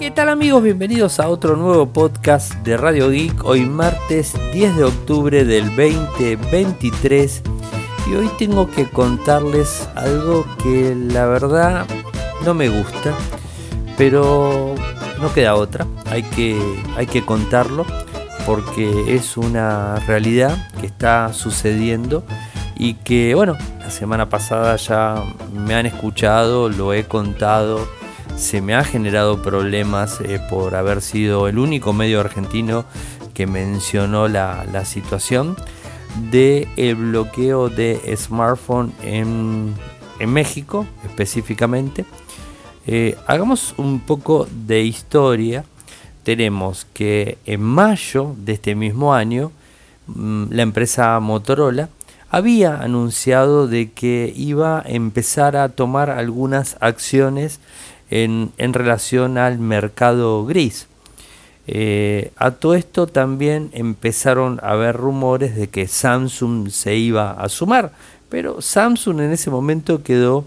¿Qué tal amigos? Bienvenidos a otro nuevo podcast de Radio Geek. Hoy martes 10 de octubre del 2023 y hoy tengo que contarles algo que la verdad no me gusta, pero no queda otra, hay que contarlo porque es una realidad que está sucediendo y que bueno, la semana pasada ya me han escuchado, lo he contado. Se me ha generado problemas por haber sido el único medio argentino que mencionó la situación del bloqueo de smartphone en México específicamente. Hagamos un poco de historia. Tenemos que en mayo de este mismo año la empresa Motorola había anunciado de que iba a empezar a tomar algunas acciones en relación al mercado gris. A todo esto también empezaron a haber rumores de que Samsung se iba a sumar, pero Samsung en ese momento quedó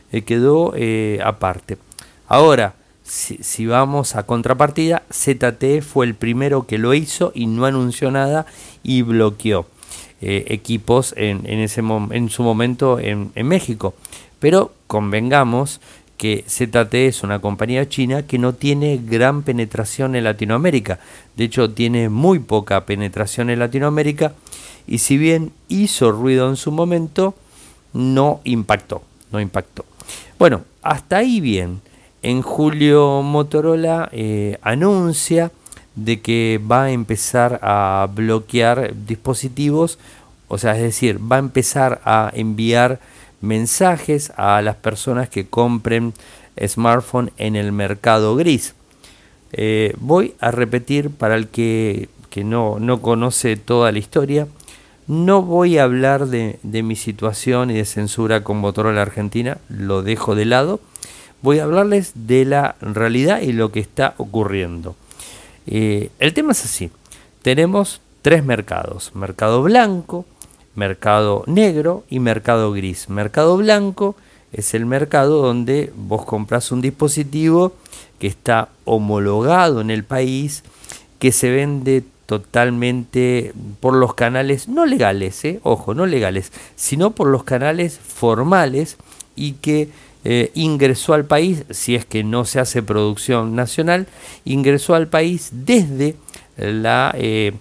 aparte. Ahora, si vamos a contrapartida, ZTE fue el primero que lo hizo y no anunció nada y bloqueó equipos en su momento en México. Pero convengamos que ZTE es una compañía china que no tiene gran penetración en Latinoamérica. De hecho, tiene muy poca penetración en Latinoamérica y si bien hizo ruido en su momento, no impactó. Bueno, hasta ahí bien. En julio Motorola anuncia de que va a empezar a bloquear dispositivos, o sea, es decir, va a empezar a enviar mensajes a las personas que compren smartphone en el mercado gris. Voy a repetir para el que no conoce toda la historia. No voy a hablar de mi situación y de censura con Motorola Argentina, lo dejo de lado. Voy a hablarles de la realidad y lo que está ocurriendo. El tema es así. Tenemos tres mercados: mercado blanco, mercado negro y mercado gris. Mercado blanco es el mercado donde vos compras un dispositivo que está homologado en el país, que se vende totalmente por los canales no legales, no legales, sino por los canales formales y que ingresó al país, si es que no se hace producción nacional, ingresó al país desde la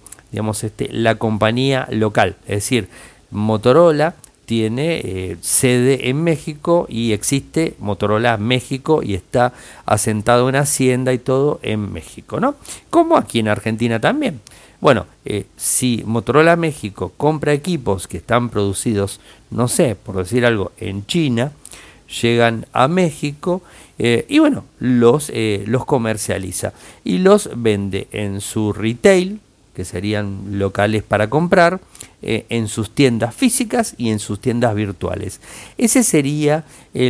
compañía local. Es decir, Motorola tiene sede en México y existe Motorola México y está asentado en Hacienda y todo en México, ¿no? Como aquí en Argentina también. Bueno, si Motorola México compra equipos que están producidos, no sé, por decir algo, en China, llegan a México y bueno, los comercializa y los vende en su retail, que serían locales para comprar, en sus tiendas físicas y en sus tiendas virtuales. Ese sería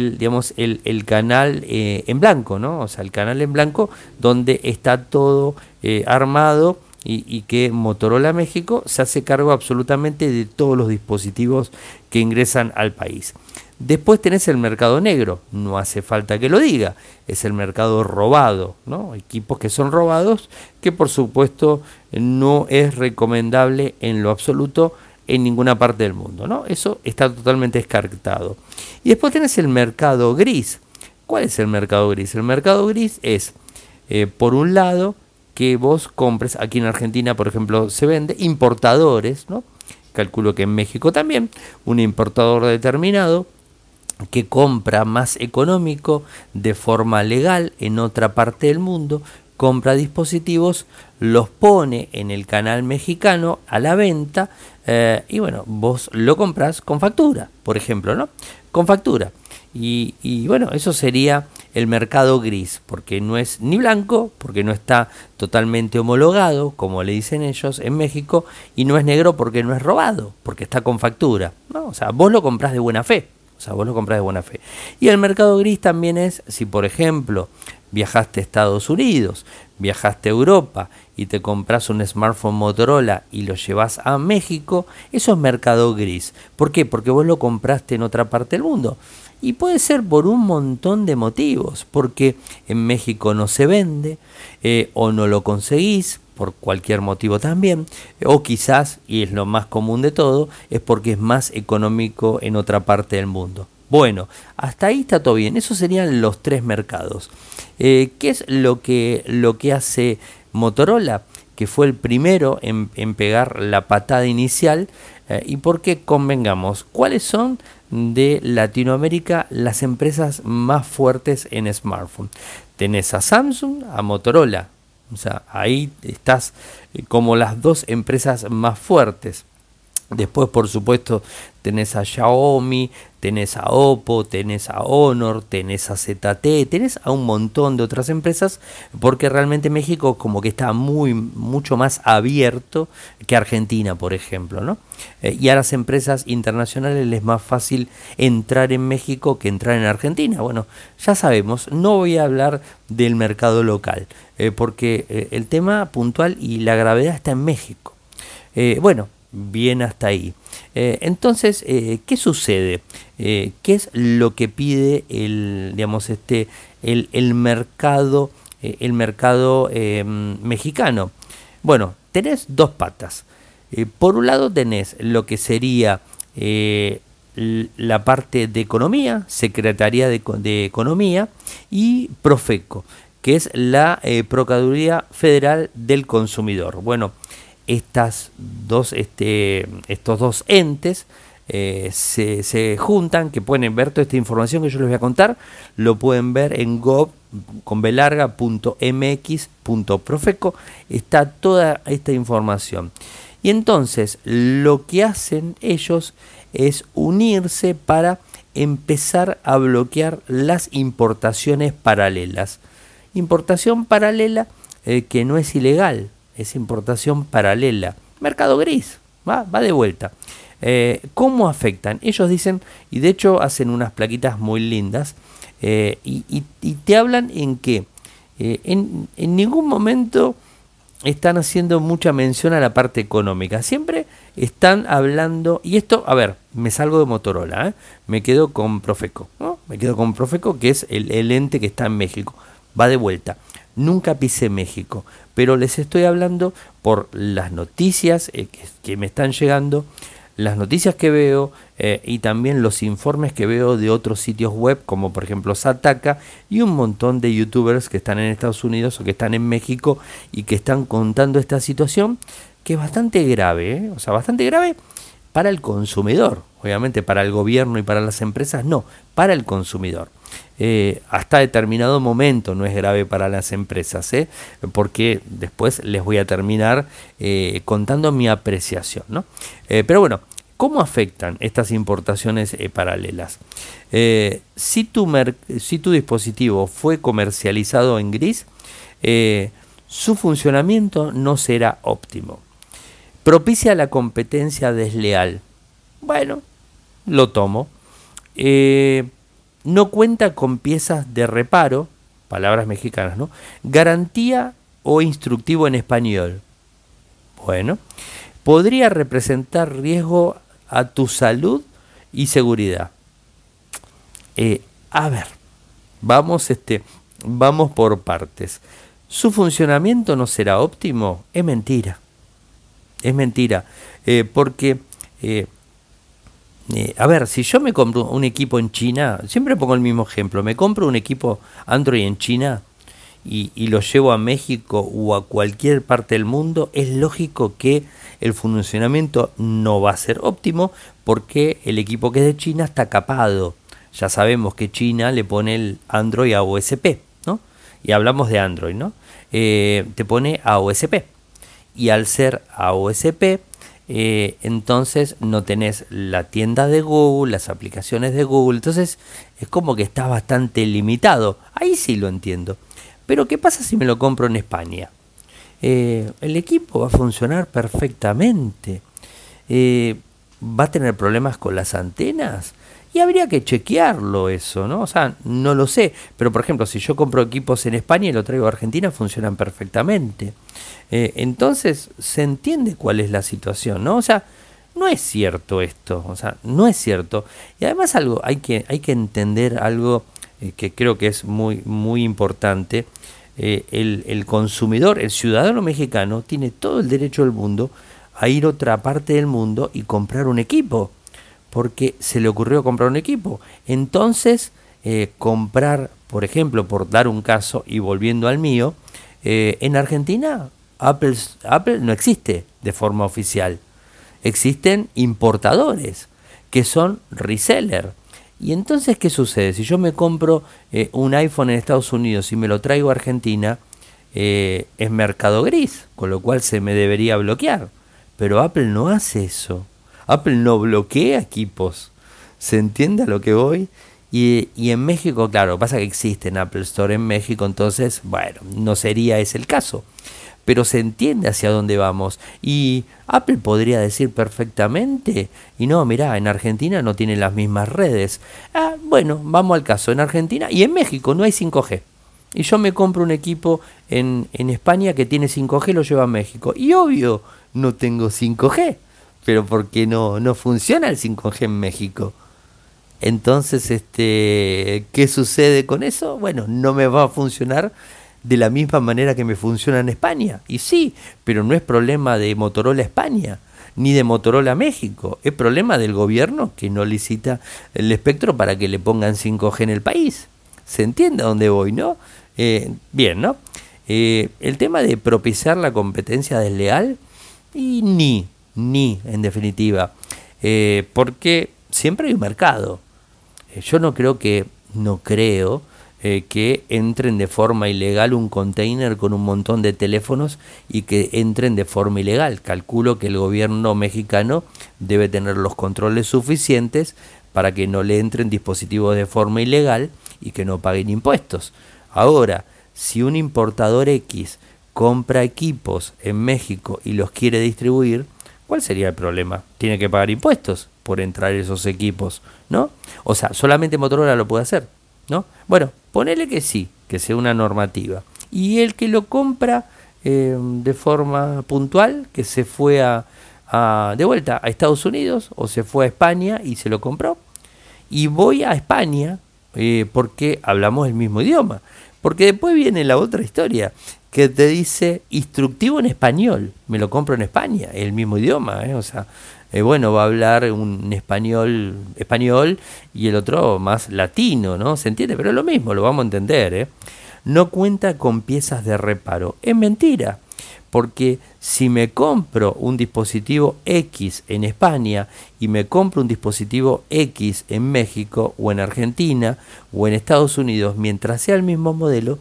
el canal en blanco, ¿no? O sea, el canal en blanco donde está todo armado y que Motorola México se hace cargo absolutamente de todos los dispositivos que ingresan al país. Después tenés el mercado negro, no hace falta que lo diga, es el mercado robado, ¿no? Equipos que son robados, que por supuesto no es recomendable en lo absoluto en ninguna parte del mundo, ¿no? Eso está totalmente descartado. Y después tenés el mercado gris. ¿Cuál es el mercado gris? El mercado gris es, por un lado, que vos compres, aquí en Argentina, por ejemplo, se vende importadores, ¿no? Calculo que en México también, un importador determinado que compra más económico de forma legal en otra parte del mundo, compra dispositivos, los pone en el canal mexicano a la venta y bueno, vos lo compras con factura, por ejemplo, ¿no? Con factura. Y bueno, eso sería el mercado gris, porque no es ni blanco, porque no está totalmente homologado, como le dicen ellos en México, y no es negro porque no es robado, porque está con factura, ¿no? O sea, vos lo comprás de buena fe. Y el mercado gris también es, si por ejemplo viajaste a Estados Unidos, viajaste a Europa y te compras un smartphone Motorola y lo llevas a México, eso es mercado gris. ¿Por qué? Porque vos lo compraste en otra parte del mundo. Y puede ser por un montón de motivos, porque en México no se vende, o no lo conseguís, por cualquier motivo también, o quizás, y es lo más común de todo, es porque es más económico en otra parte del mundo. Bueno, hasta ahí está todo bien. Esos serían los tres mercados. ¿Qué es lo que hace Motorola? Que fue el primero en pegar la patada inicial, y porque convengamos, ¿cuáles son de Latinoamérica las empresas más fuertes en smartphone? Tenés a Samsung, a Motorola, o sea, ahí estás como las dos empresas más fuertes. Después, por supuesto, tenés a Xiaomi, tenés a Oppo, tenés a Honor, tenés a ZTE, tenés a un montón de otras empresas, porque realmente México como que está mucho más abierto que Argentina, por ejemplo, ¿no? Y a las empresas internacionales les es más fácil entrar en México que entrar en Argentina. Bueno, ya sabemos, no voy a hablar del mercado local, porque el tema puntual y la gravedad está en México. Bueno, bien hasta ahí. Entonces, ¿qué sucede? ¿Qué es lo que pide el mercado, mexicano? Bueno, tenés dos patas. Por un lado tenés lo que sería la parte de economía, Secretaría de Economía, y Profeco, que es la Procuraduría Federal del Consumidor. Bueno, estos dos entes se juntan, que pueden ver toda esta información que yo les voy a contar, lo pueden ver en gov.mx.profeco, está toda esta información. Y entonces lo que hacen ellos es unirse para empezar a bloquear las importaciones paralelas. Importación paralela que no es ilegal, es importación paralela, mercado gris, va de vuelta. ¿Cómo afectan? Ellos dicen, y de hecho hacen unas plaquitas muy lindas, y te hablan en que en ningún momento están haciendo mucha mención a la parte económica, siempre están hablando, y esto, a ver, me salgo de Motorola, me quedo con Profeco, ¿no? Me quedo con Profeco, que es el ente que está en México, va de vuelta. Nunca pisé México, pero les estoy hablando por las noticias que me están llegando, las noticias que veo, y también los informes que veo de otros sitios web, como por ejemplo Sataka, y un montón de youtubers que están en Estados Unidos o que están en México y que están contando esta situación, que es bastante grave, o sea, bastante grave para el consumidor. Obviamente para el gobierno y para las empresas no, para el consumidor. Hasta determinado momento no es grave para las empresas, porque después les voy a terminar contando mi apreciación, ¿no? Pero bueno, ¿cómo afectan estas importaciones paralelas? Si tu dispositivo fue comercializado en gris, su funcionamiento no será óptimo. Propicia la competencia desleal. Bueno, lo tomo. No cuenta con piezas de reparo, palabras mexicanas, ¿no? Garantía o instructivo en español. Bueno, podría representar riesgo a tu salud y seguridad. A ver, vamos por partes. ¿Su funcionamiento no será óptimo? Es mentira. Es mentira. Porque a ver, si yo me compro un equipo en China, siempre pongo el mismo ejemplo, me compro un equipo Android en China y lo llevo a México o a cualquier parte del mundo, es lógico que el funcionamiento no va a ser óptimo porque el equipo que es de China está capado. Ya sabemos que China le pone el Android a OSP, ¿no? Y hablamos de Android, ¿no? Te pone a OSP. Y al ser a OSP, entonces no tenés la tienda de Google, las aplicaciones de Google, entonces es como que está bastante limitado. Ahí sí lo entiendo. Pero ¿qué pasa si me lo compro en España? El equipo va a funcionar perfectamente. ¿Va a tener problemas con las antenas? Y habría que chequearlo eso, ¿no? O sea, no lo sé. Pero, por ejemplo, si yo compro equipos en España y lo traigo a Argentina, funcionan perfectamente. Entonces, se entiende cuál es la situación, ¿no? O sea, no es cierto esto, o sea, no es cierto. Y además algo, hay que entender algo que creo que es muy importante. El consumidor, el ciudadano mexicano, tiene todo el derecho del mundo a ir a otra parte del mundo y comprar un equipo, porque se le ocurrió comprar un equipo. Entonces, comprar, por ejemplo, por dar un caso y volviendo al mío, en Argentina Apple no existe de forma oficial. Existen importadores que son reseller. Y entonces, ¿qué sucede? Si yo me compro un iPhone en Estados Unidos y me lo traigo a Argentina, es mercado gris, con lo cual se me debería bloquear. Pero Apple no hace eso. Apple no bloquea equipos. ¿Se entiende a lo que voy? Y en México, claro, pasa que existe en Apple Store en México, entonces, bueno, no sería ese el caso. Pero se entiende hacia dónde vamos. Y Apple podría decir perfectamente, y no, mirá, en Argentina no tienen las mismas redes. Ah, bueno, vamos al caso, en Argentina y en México no hay 5G. Y yo me compro un equipo en España que tiene 5G, lo llevo a México. Y obvio, no tengo 5G, pero porque no funciona el 5G en México. Entonces, ¿qué sucede con eso? Bueno, no me va a funcionar de la misma manera que me funciona en España. Y sí, pero no es problema de Motorola España, ni de Motorola México. Es problema del gobierno que no licita el espectro para que le pongan 5G en el país. ¿Se entiende a dónde voy, no? Bien, ¿no? El tema de propiciar la competencia desleal, y ni, en definitiva. Porque siempre hay un mercado. Yo no creo que entren de forma ilegal un container con un montón de teléfonos y que entren de forma ilegal. Calculo que el gobierno mexicano debe tener los controles suficientes para que no le entren dispositivos de forma ilegal y que no paguen impuestos. Ahora, si un importador X compra equipos en México y los quiere distribuir, ¿cuál sería el problema? Tiene que pagar impuestos por entrar esos equipos, ¿no? O sea, solamente Motorola lo puede hacer, ¿no? Bueno, ponele que sí, que sea una normativa. Y el que lo compra de forma puntual, que se fue de vuelta a Estados Unidos o se fue a España y se lo compró. Y voy a España porque hablamos el mismo idioma. Porque después viene la otra historia, que te dice instructivo en español. Me lo compro en España, el mismo idioma, o sea, bueno, va a hablar un español y el otro más latino, ¿no? ¿Se entiende? Pero es lo mismo, lo vamos a entender, No cuenta con piezas de reparo. Es mentira. Porque si me compro un dispositivo X en España y me compro un dispositivo X en México o en Argentina o en Estados Unidos, mientras sea el mismo modelo,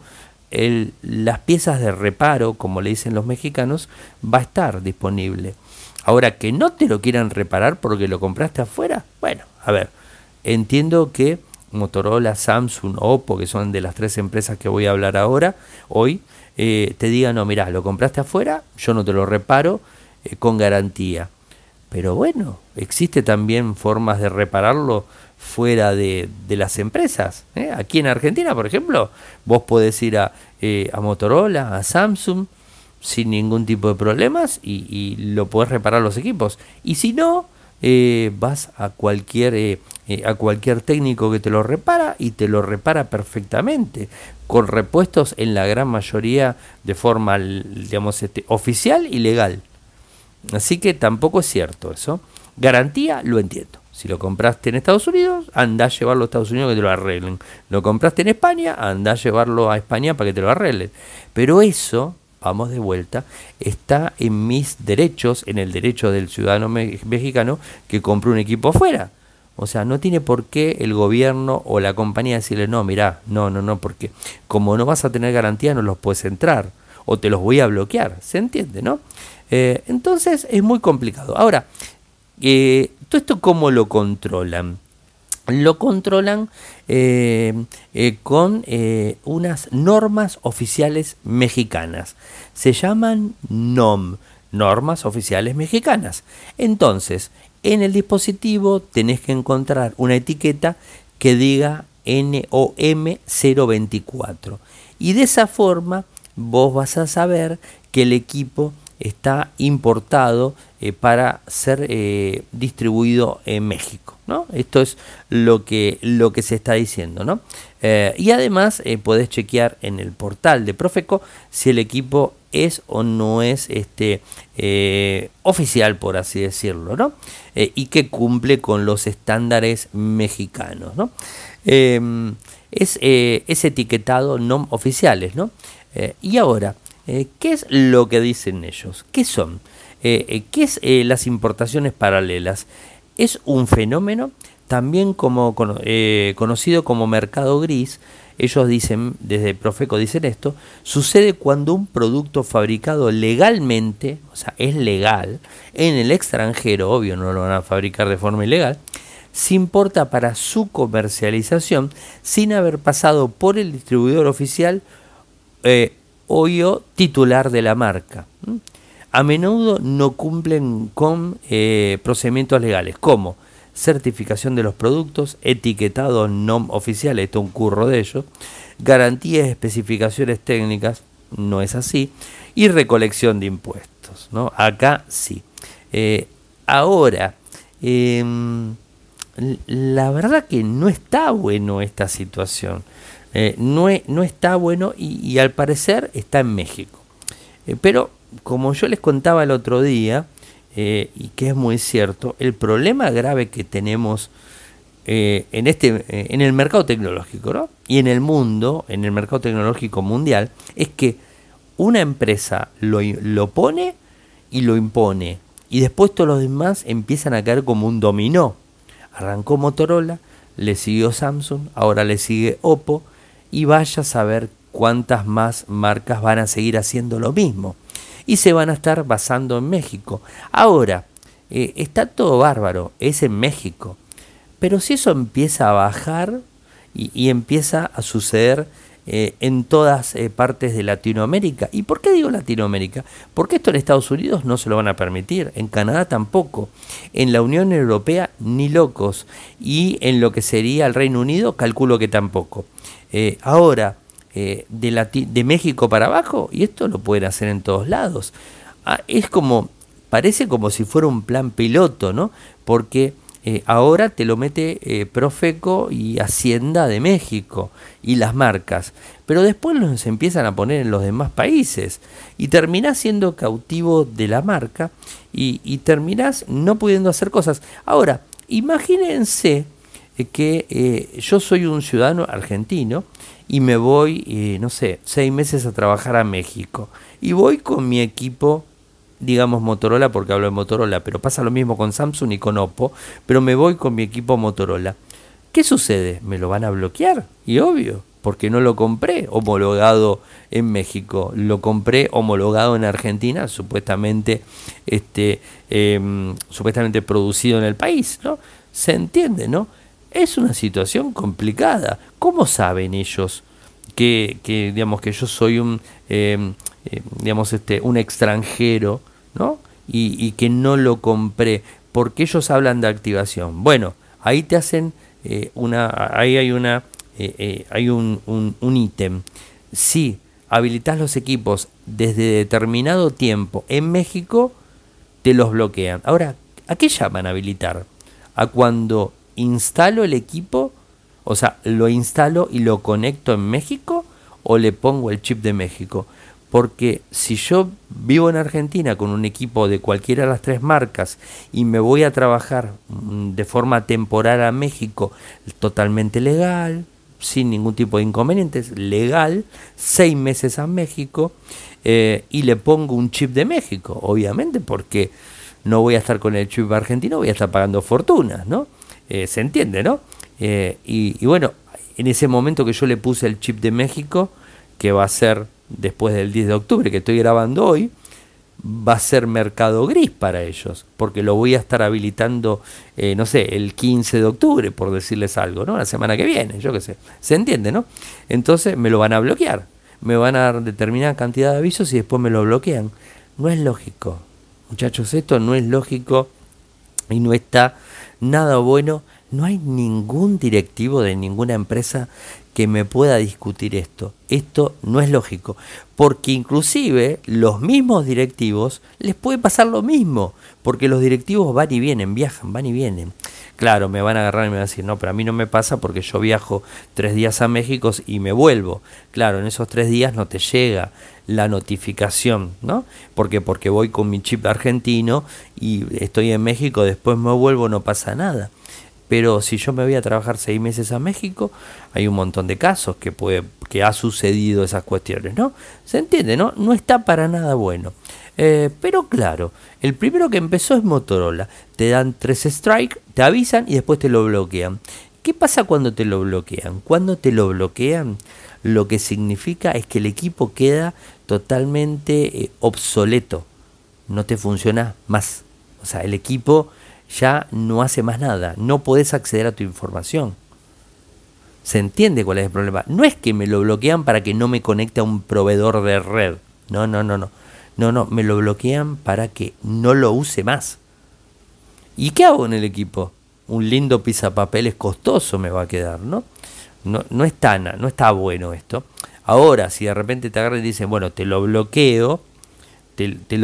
las piezas de reparo, como le dicen los mexicanos, va a estar disponible. Ahora, que no te lo quieran reparar porque lo compraste afuera, bueno, a ver, entiendo que Motorola, Samsung, Oppo, que son de las tres empresas que voy a hablar hoy, te digan, no, mirá, lo compraste afuera, yo no te lo reparo con garantía. Pero bueno, existe también formas de repararlo fuera de las empresas. Aquí en Argentina, por ejemplo, vos podés ir a Motorola, a Samsung, sin ningún tipo de problemas y lo podés reparar los equipos. Y si no, vas a cualquier técnico que te lo repara y te lo repara perfectamente, con repuestos en la gran mayoría de forma, digamos, oficial y legal. Así que tampoco es cierto eso. Garantía, lo entiendo. Si lo compraste en Estados Unidos, andá a llevarlo a Estados Unidos que te lo arreglen. Lo compraste en España, andá a llevarlo a España para que te lo arreglen. Pero eso, vamos de vuelta, está en mis derechos, en el derecho del ciudadano mexicano que compró un equipo afuera. O sea, no tiene por qué el gobierno o la compañía decirle, no, mirá, no, porque como no vas a tener garantía no los puedes entrar o te los voy a bloquear. ¿Se entiende, no? Entonces es muy complicado. Ahora, ¿todo esto cómo lo controlan? Lo controlan con unas normas oficiales mexicanas. Se llaman NOM, normas oficiales mexicanas. Entonces, en el dispositivo tenés que encontrar una etiqueta que diga NOM 024. Y de esa forma vos vas a saber que el equipo está importado para ser distribuido en México, ¿no? Esto es lo que se está diciendo, ¿no? Y además podés chequear en el portal de Profeco si el equipo es o no es oficial, por así decirlo, ¿no? Y que cumple con los estándares mexicanos, ¿no? Es etiquetado no oficiales, ¿no? Y ahora, ¿qué es lo que dicen ellos? ¿Qué son? ¿Qué es las importaciones paralelas? Es un fenómeno también conocido como mercado gris. Ellos dicen, desde Profeco dicen esto, sucede cuando un producto fabricado legalmente, o sea, es legal, en el extranjero, obvio, no lo van a fabricar de forma ilegal, se importa para su comercialización sin haber pasado por el distribuidor oficial o titular de la marca. A menudo no cumplen con procedimientos legales, como certificación de los productos, etiquetado no oficial, esto es un curro de ellos, garantías y especificaciones técnicas, no es así, y recolección de impuestos, ¿no? Acá sí. Ahora, la verdad que no está bueno esta situación, no está bueno y al parecer está en México. Pero como yo les contaba el otro día, y que es muy cierto, el problema grave que tenemos en el mercado tecnológico, ¿no? Y en el mundo, en el mercado tecnológico mundial, es que una empresa lo pone y lo impone, y después todos los demás empiezan a caer como un dominó. Arrancó Motorola, le siguió Samsung, ahora le sigue Oppo, y vaya a saber cuántas más marcas van a seguir haciendo lo mismo. Y se van a estar basando en México. Ahora, está todo bárbaro, es en México. Pero si eso empieza a bajar y empieza a suceder en todas partes de Latinoamérica. ¿Y por qué digo Latinoamérica? Porque esto en Estados Unidos no se lo van a permitir, en Canadá tampoco, en la Unión Europea ni locos, y en lo que sería el Reino Unido calculo que tampoco. Ahora, de México para abajo, y esto lo pueden hacer en todos lados. Es como, parece como si fuera un plan piloto, ¿no? Porque ahora te lo mete Profeco y Hacienda de México y las marcas, pero después los empiezan a poner en los demás países y terminás siendo cautivo de la marca y terminás no pudiendo hacer cosas. Ahora, imagínense que yo soy un ciudadano argentino y me voy, no sé, 6 meses a trabajar a México y voy con mi equipo, digamos Motorola, porque hablo de Motorola, pero pasa lo mismo con Samsung y con Oppo, pero me voy con mi equipo Motorola. ¿Qué sucede? ¿Me lo van a bloquear? Y obvio, porque no lo compré homologado en México, lo compré homologado en Argentina, supuestamente supuestamente producido en el país, ¿no? Se entiende, ¿no? Es una situación complicada. ¿Cómo saben ellos que digamos que yo soy un un extranjero, ¿no? Y que no lo compré? Porque ellos hablan de activación. Bueno, ahí te hacen ahí hay un ítem. Si habilitas los equipos desde determinado tiempo en México, te los bloquean. Ahora, ¿a qué llaman habilitar? A cuando instalo el equipo, o sea, lo instalo y lo conecto en México, o le pongo el chip de México. Porque si yo vivo en Argentina con un equipo de cualquiera de las 3 marcas y me voy a trabajar de forma temporal a México, totalmente legal, sin ningún tipo de inconvenientes, legal, 6 meses a México, y le pongo un chip de México, obviamente, porque no voy a estar con el chip argentino, voy a estar pagando fortunas, ¿no? Se entiende, ¿no? Y bueno, en ese momento que yo le puse el chip de México, que va a ser después del 10 de octubre, que estoy grabando hoy, va a ser mercado gris para ellos, porque lo voy a estar habilitando, no sé, el 15 de octubre, por decirles algo, ¿no? La semana que viene, yo qué sé. ¿Se entiende, no? Entonces me lo van a bloquear, me van a dar determinada cantidad de avisos y después me lo bloquean. No es lógico, muchachos, esto no es lógico y no está nada bueno. No hay ningún directivo de ninguna empresa que me pueda discutir esto. Esto no es lógico, porque inclusive los mismos directivos les puede pasar lo mismo, porque los directivos van y vienen, viajan, van y vienen. Claro, me van a agarrar y me van a decir, no, pero a mí no me pasa porque yo viajo 3 días a México y me vuelvo. Claro, en esos 3 días no te llega la notificación, ¿no? Porque voy con mi chip argentino y estoy en México, después me vuelvo, no pasa nada. Pero si yo me voy a trabajar 6 meses a México, hay un montón de casos que ha sucedido esas cuestiones, ¿no? ¿Se entiende, no? No está para nada bueno. Pero claro, el primero que empezó es Motorola. Te dan 3 strikes, te avisan y después te lo bloquean. ¿Qué pasa cuando te lo bloquean? Cuando te lo bloquean, lo que significa es que el equipo queda totalmente obsoleto. No te funciona más. O sea, el equipo ya no hace más nada, no podés acceder a tu información. ¿Se entiende cuál es el problema? No es que me lo bloquean para que no me conecte a un proveedor de red. No, me lo bloquean para que no lo use más. ¿Y qué hago en el equipo? Un lindo pisapapeles costoso me va a quedar, ¿no? No está bueno esto. Ahora, si de repente te agarran y dicen, bueno, te lo bloqueo, te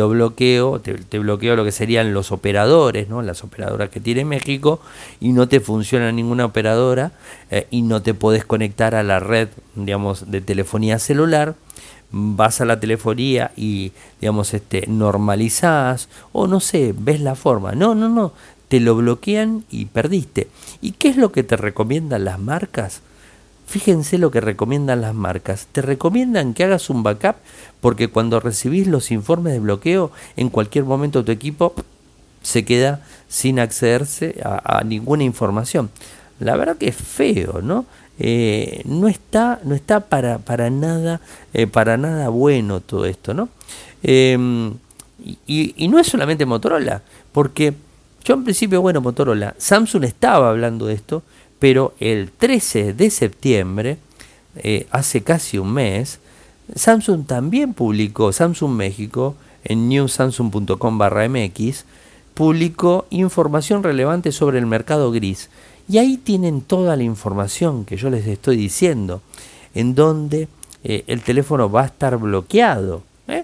bloqueo lo que serían los operadores, ¿no? Las operadoras que tiene México, y no te funciona ninguna operadora y no te podés conectar a la red, digamos, de telefonía celular. Vas a la telefonía y, digamos, normalizás, o no sé, ves la forma. No, te lo bloquean y perdiste. ¿Y qué es lo que te recomiendan las marcas? Fíjense lo que recomiendan las marcas. Te recomiendan que hagas un backup porque cuando recibís los informes de bloqueo, en cualquier momento tu equipo se queda sin accederse a ninguna información. La verdad que es feo, ¿no? No está para nada bueno todo esto, ¿no? Y no es solamente Motorola, porque yo en principio, bueno, Motorola, Samsung estaba hablando de esto, pero el 13 de septiembre, hace casi un mes, Samsung también publicó, Samsung México, en newsamsung.com/mx, publicó información relevante sobre el mercado gris. Y ahí tienen toda la información que yo les estoy diciendo, en donde el teléfono va a estar bloqueado.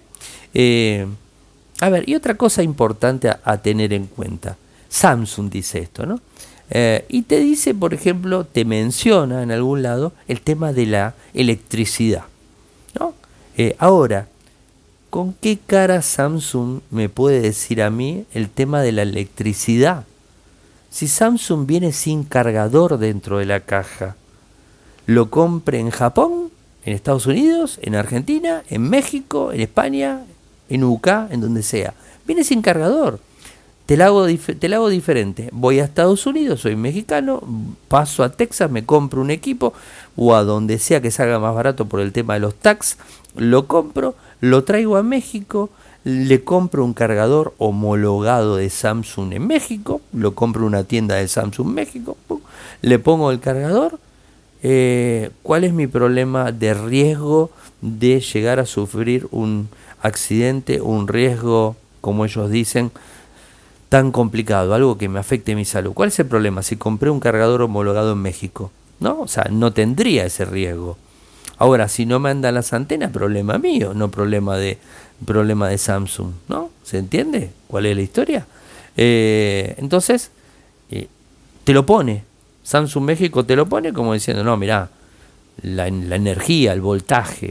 A ver, y otra cosa importante a tener en cuenta. Samsung dice esto, ¿no? Y te dice, por ejemplo, te menciona en algún lado el tema de la electricidad, ¿no? Ahora, ¿con qué cara Samsung me puede decir a mí el tema de la electricidad? Si Samsung viene sin cargador dentro de la caja, lo compre en Japón, en Estados Unidos, en Argentina, en México, en España, en UK, en donde sea. Viene sin cargador. Te la hago diferente. Voy a Estados Unidos, soy mexicano, paso a Texas, me compro un equipo, o a donde sea que salga más barato por el tema de los tax, lo compro, lo traigo a México, le compro un cargador homologado de Samsung en México, lo compro en una tienda de Samsung México, le pongo el cargador. ¿Cuál es mi problema de riesgo de llegar a sufrir un accidente, un riesgo, como ellos dicen, tan complicado, algo que me afecte mi salud? ¿Cuál es el problema si compré un cargador homologado en México? ¿No? O sea, no tendría ese riesgo. Ahora, si no me andan las antenas, problema mío, no problema de Samsung, ¿no? ¿Se entiende cuál es la historia? Entonces, te lo pone. Samsung México te lo pone como diciendo, no, mirá, la energía, el voltaje,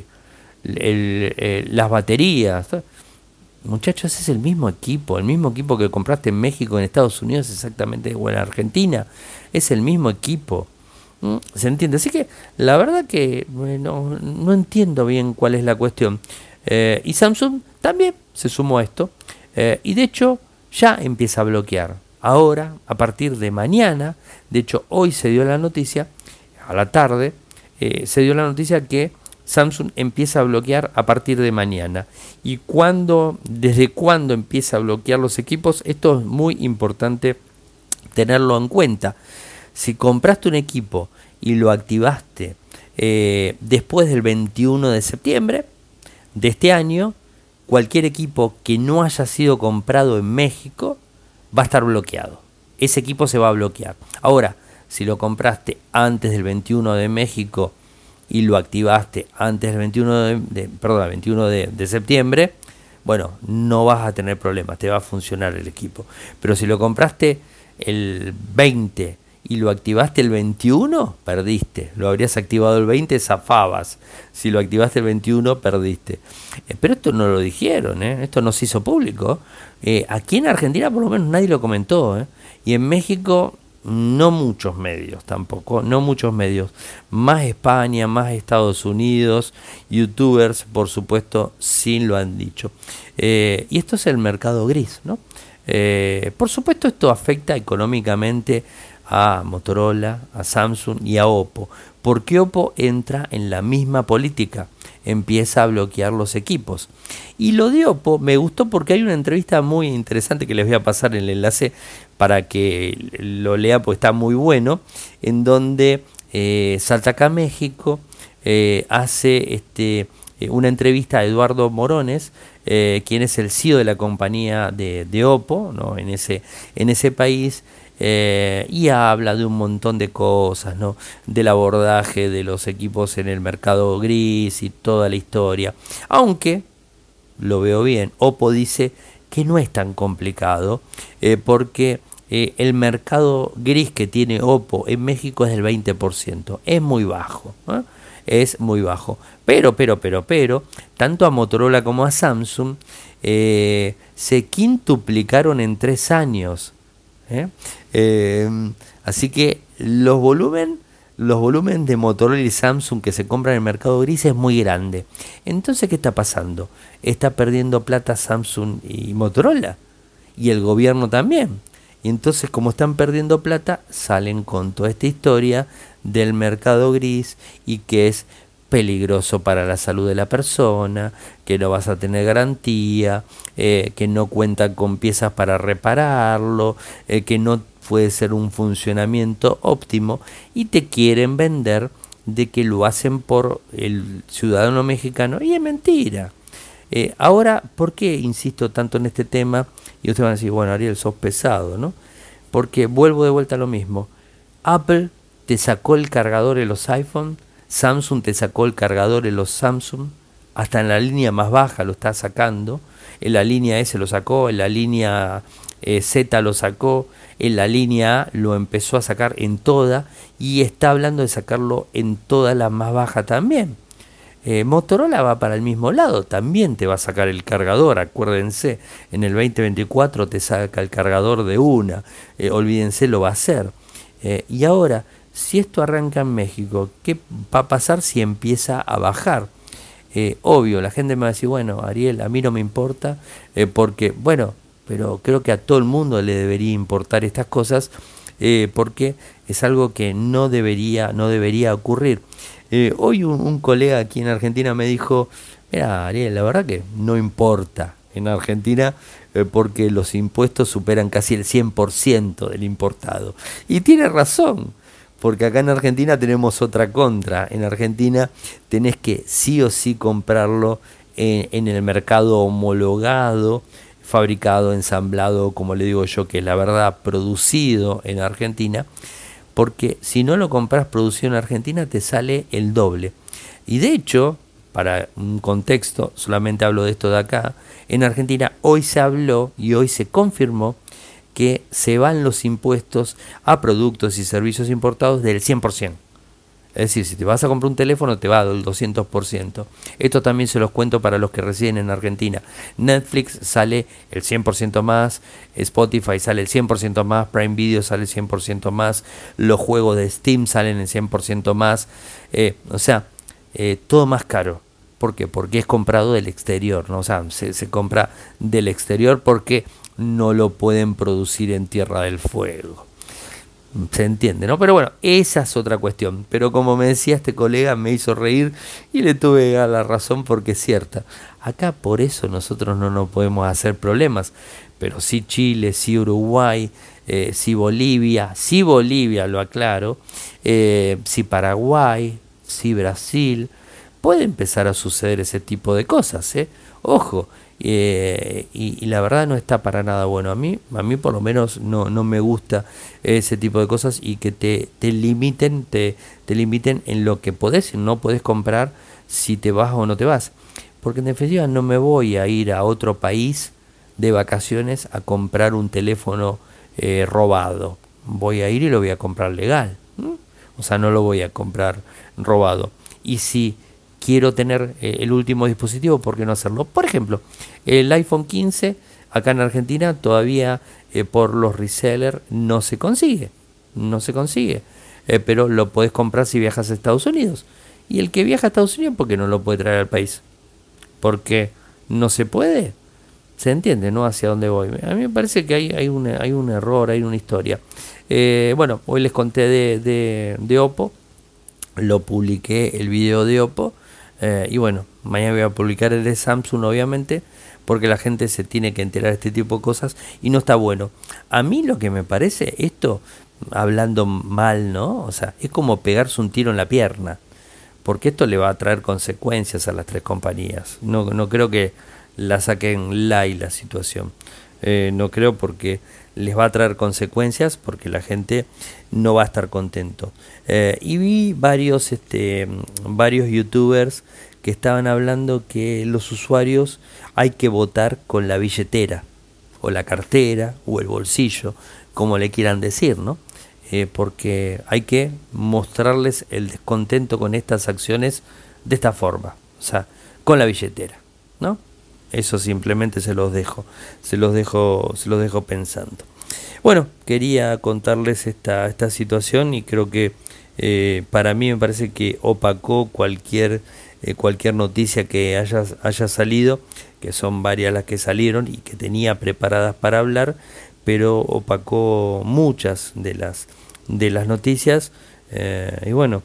las baterías. Muchachos, es el mismo equipo que compraste en México, en Estados Unidos exactamente, o en Argentina, es el mismo equipo. ¿Se entiende? Así que la verdad que no entiendo bien cuál es la cuestión. Y Samsung también se sumó a esto, y de hecho ya empieza a bloquear. Ahora, a partir de mañana, de hecho hoy se dio la noticia, a la tarde, se dio la noticia que Samsung empieza a bloquear a partir de mañana. ¿Y desde cuándo empieza a bloquear los equipos? Esto es muy importante tenerlo en cuenta. Si compraste un equipo y lo activaste después del 21 de septiembre de este año, cualquier equipo que no haya sido comprado en México va a estar bloqueado. Ese equipo se va a bloquear. Ahora, si lo compraste antes del 21 de México y lo activaste antes del 21 de septiembre, bueno, no vas a tener problemas, te va a funcionar el equipo. Pero si lo compraste el 20 y lo activaste el 21, perdiste. Lo habrías activado el 20, zafabas. Si lo activaste el 21, perdiste. Pero esto no lo dijeron, esto no se hizo público. Aquí en Argentina por lo menos nadie lo comentó. Y en México no muchos medios tampoco, no muchos medios. Más España, más Estados Unidos, youtubers, por supuesto, sí lo han dicho. Y esto es el mercado gris, ¿no? Por supuesto esto afecta económicamente a Motorola, a Samsung y a Oppo, porque Oppo entra en la misma política, empieza a bloquear los equipos. Y lo de Oppo me gustó porque hay una entrevista muy interesante que les voy a pasar el enlace para que lo lean, porque está muy bueno, en donde salta acá a México, hace una entrevista a Eduardo Morones, quien es el CEO de la compañía de Oppo, ¿no? en ese país. Y habla de un montón de cosas, ¿no? Del abordaje de los equipos en el mercado gris y toda la historia. Aunque, lo veo bien, Oppo dice que no es tan complicado, porque el mercado gris que tiene Oppo en México es del 20%, es muy bajo, es muy bajo. Pero, tanto a Motorola como a Samsung se quintuplicaron en 3 años. Así que los volúmenes de Motorola y Samsung que se compran en el mercado gris es muy grande. Entonces, ¿qué está pasando? Está perdiendo plata Samsung y Motorola, y el gobierno también. Y entonces, como están perdiendo plata, salen con toda esta historia del mercado gris y que es peligroso para la salud de la persona, que no vas a tener garantía, que no cuenta con piezas para repararlo, que no puede ser un funcionamiento óptimo, y te quieren vender de que lo hacen por el ciudadano mexicano, y es mentira. Ahora, ¿por qué insisto tanto en este tema? Y ustedes van a decir, bueno, Ariel, sos pesado, ¿no? Porque vuelvo de vuelta a lo mismo. Apple te sacó el cargador en los iPhone, Samsung te sacó el cargador en los Samsung, hasta en la línea más baja lo está sacando, en la línea S lo sacó, en la línea Z lo sacó, en la línea A lo empezó a sacar en toda, y está hablando de sacarlo en toda la más baja también. Motorola va para el mismo lado, también te va a sacar el cargador, acuérdense, en el 2024 te saca el cargador de una, olvídense, lo va a hacer. Y ahora, si esto arranca en México, ¿qué va a pasar si empieza a bajar? Obvio, la gente me va a decir, bueno, Ariel, a mí no me importa, porque, bueno, pero creo que a todo el mundo le debería importar estas cosas, porque es algo que no debería ocurrir. Hoy un colega aquí en Argentina me dijo, mira, Ariel, la verdad que no importa en Argentina, porque los impuestos superan casi el 100% del importado. Y tiene razón, porque acá en Argentina tenemos otra contra. En Argentina tenés que sí o sí comprarlo en el mercado homologado, fabricado, ensamblado, como le digo yo, que es la verdad, producido en Argentina, porque si no lo compras producido en Argentina te sale el doble. Y de hecho, para un contexto, solamente hablo de esto de acá, en Argentina hoy se habló y hoy se confirmó que se van los impuestos a productos y servicios importados del 100%. Es decir, si te vas a comprar un teléfono te va del 200%. Esto también se los cuento para los que residen en Argentina. Netflix sale el 100% más, Spotify sale el 100% más, Prime Video sale el 100% más, los juegos de Steam salen el 100% más. Todo más caro. ¿Por qué? Porque es comprado del exterior, ¿no? O sea, se compra del exterior porque no lo pueden producir en Tierra del Fuego. Se entiende, ¿no? Pero bueno, esa es otra cuestión. Pero como me decía este colega, me hizo reír y le tuve a la razón, porque es cierta. Acá por eso nosotros no nos podemos hacer problemas. Pero sí Chile, sí Uruguay, sí Bolivia, lo aclaro, sí Paraguay, sí Brasil. Puede empezar a suceder ese tipo de cosas, ¿eh? Ojo, y la verdad no está para nada bueno. A mí por lo menos no me gusta ese tipo de cosas y que te limiten, te limiten en lo que podés y no podés comprar si te vas o no te vas. Porque en definitiva no me voy a ir a otro país de vacaciones a comprar un teléfono robado. Voy a ir y lo voy a comprar legal. O sea, no lo voy a comprar robado. Y si quiero tener el último dispositivo, ¿por qué no hacerlo? Por ejemplo, el iPhone 15 acá en Argentina todavía por los resellers no se consigue. No se consigue. Pero lo podés comprar si viajas a Estados Unidos. Y el que viaja a Estados Unidos, ¿por qué no lo puede traer al país? Porque no se puede. Se entiende, ¿no? Hacia dónde voy. A mí me parece que hay un error, hay una historia. Bueno, hoy les conté de Oppo. Lo publiqué el video de Oppo. Y bueno, mañana voy a publicar el de Samsung, obviamente, porque la gente se tiene que enterar de este tipo de cosas y no está bueno. A mí lo que me parece, esto, hablando mal, ¿no? O sea, es como pegarse un tiro en la pierna, porque esto le va a traer consecuencias a las tres compañías. No creo que la saquen light la situación. No creo, porque les va a traer consecuencias, porque la gente no va a estar contento. Y vi varios youtubers que estaban hablando que los usuarios hay que votar con la billetera, o la cartera, o el bolsillo, como le quieran decir, ¿no? Porque hay que mostrarles el descontento con estas acciones de esta forma, o sea, con la billetera, ¿no? Eso simplemente se los dejo pensando. Bueno, quería contarles esta situación y creo que para mí me parece que opacó cualquier noticia que haya salido, que son varias las que salieron y que tenía preparadas para hablar, pero opacó muchas de las noticias. Y bueno,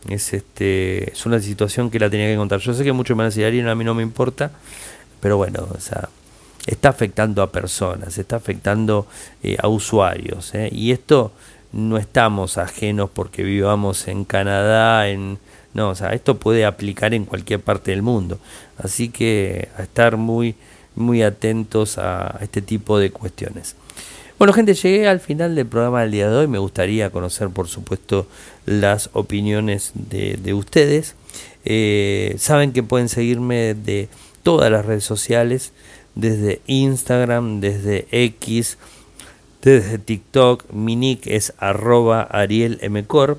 es una situación que la tenía que contar. Yo sé que muchos me van a decir, Ariel, a mí no me importa, pero bueno, o sea, está afectando a personas, está afectando a usuarios, y esto no estamos ajenos porque vivamos en Canadá, no, o sea, esto puede aplicar en cualquier parte del mundo, así que a estar muy atentos a este tipo de cuestiones. Bueno, gente, llegué al final del programa del día de hoy. Me gustaría conocer, por supuesto, las opiniones de ustedes. Saben que pueden seguirme de todas las redes sociales, desde Instagram, desde X, desde TikTok. Mi nick es @ArielMcor,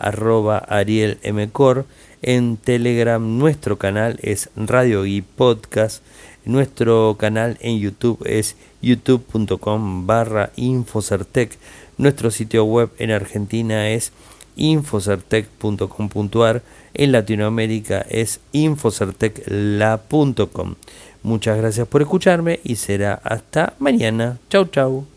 @ArielMcor. En Telegram nuestro canal es Radio y Podcast. Nuestro canal en YouTube es youtube.com/Infocertec. Nuestro sitio web en Argentina es infocertec.com.ar. En Latinoamérica es infocertecla.com. Muchas gracias por escucharme y será hasta mañana. Chau, chau.